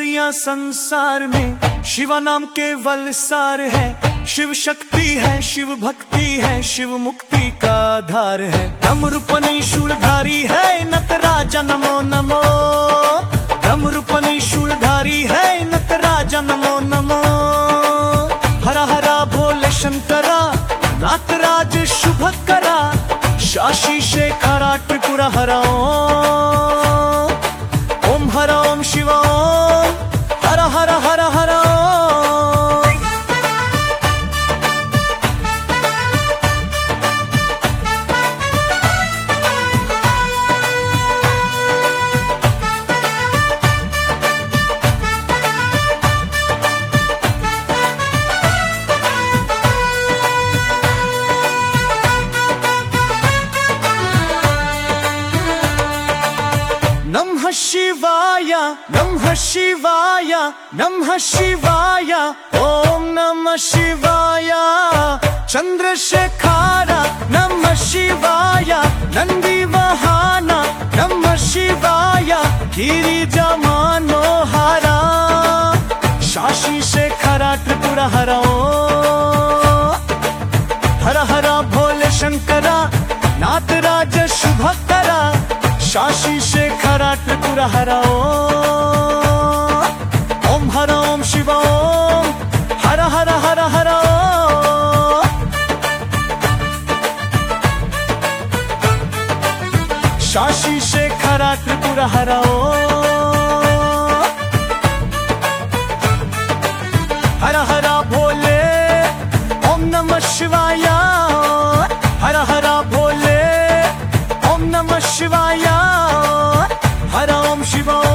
शक्तियाँ संसार में, शिवा नाम केवल सार है। शिव शक्ति है, शिव भक्ति है, शिव मुक्ति का आधार है। डमरूपनि शूलधारी है नटराजा नमो नमो। डमरूपनि शूलधारी है नटराजा नमो नमो। हरा हरा भोले शंकरा नाटराज शुभकरा। शाशी शेखरा त्रिपुरा हरा ओम हरा ओम शिवा ओम हरा हरा हरा हरा ओम। नमः शिवाय नमः शिवाय नमः शिवाय ओम नमः शिवाय। चंद्रशेखरा नमः शिवाय। नंदी वाहना नमः शिवाय। गिरिजा मनोहरा शाशी शेखरा त्रिपुरा हरा हरा हरा भोले शंकरा नाटराज शुभकरा। शाशी शेखरा त्रिपुरा हरा ओम हरा ओम शिवा ओम हरा हरा हरा हरा ओम। शाशी शेखरा त्रिपुरा हरा हरा हरा भोले ओम नमः शिवाय। हरा हरा भोले ओम नमः शिवाय। हरा ओम शिवा।